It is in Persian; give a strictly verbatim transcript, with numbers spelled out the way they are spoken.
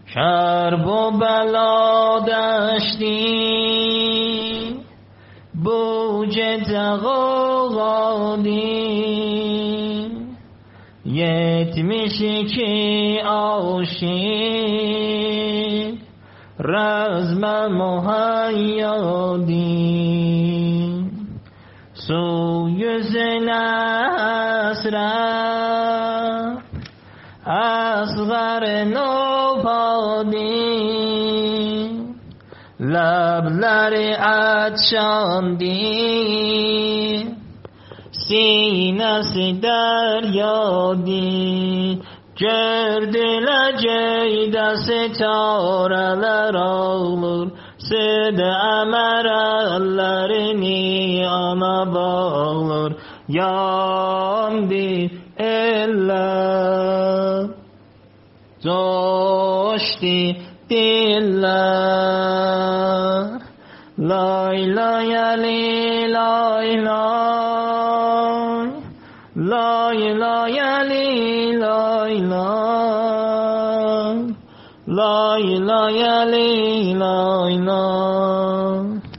کرب و بلا داشتی بوج تقاقادی یتمیشی که آشی رزم مهیادی سوی زنسرم اصغر نوپادی لبلر عطشاندی سینس دریادی Gördüler ceyda setareler ağlar Sede emerellerini ana bağlar Yandı eller Coştu diller Lay lay ali lay lay Lay lay ali lay lay Lay lay ali lay lay